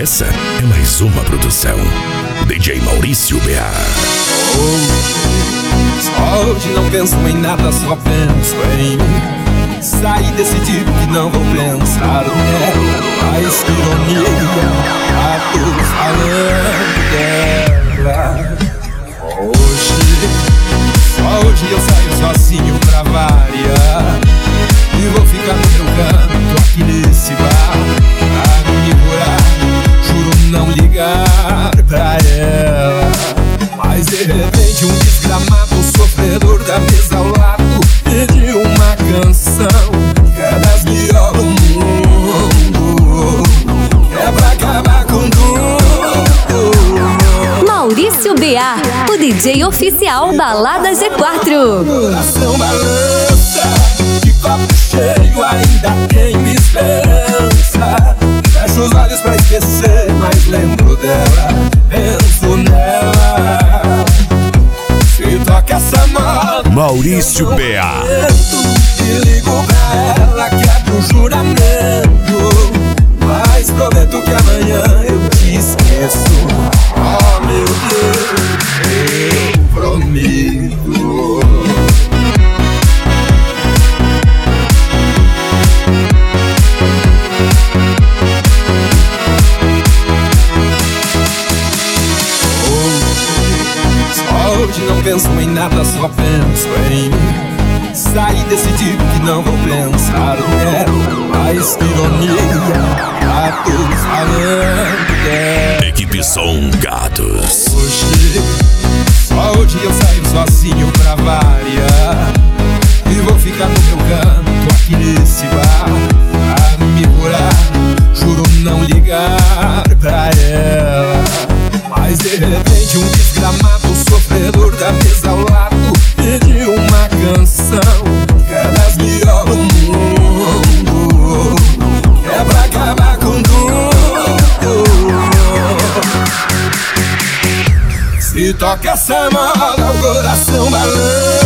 Essa é mais uma produção DJ Maurício B.A. Hoje não penso em nada, só penso em sair desse tipo que não vou pensar nela. Mas que ironia, a todos falando dela. Hoje eu saio sozinho pra variar, e vou ficar no meu canto aqui nesse bar, pra me curar, juro não ligar pra ela. Mas de repente um desgramado sofredor da mesa ao lado pediu uma canção que é das melhores do mundo, que é pra acabar com tudo. Maurício B.A., o DJ oficial Balada G4. Coração balança, de copo cheio ainda tenho esperança. Fecho os olhos pra esquecer, mas lembro dela, penso nela. Se toca essa moda, Maurício B.A. e ligo pra ela, quebro o juramento, mas prometo que amanhã eu te esqueço. Oh meu Deus, eu prometo. Hoje não penso em nada, só penso em sair desse tipo que não vou pensar nela. Mas que ironia, a todos falando dela. Equipe Som Gatos. Hoje eu saio sozinho pra variar, e vou ficar no meu canto aqui nesse bar, pra me curar, juro não ligar pra ela. Mas de repente um desgramado sofredor da mesa ao lado pediu uma canção que é das melhores do mundo, que é pra acabar com tudo. Se toca essa moda, o coração balança,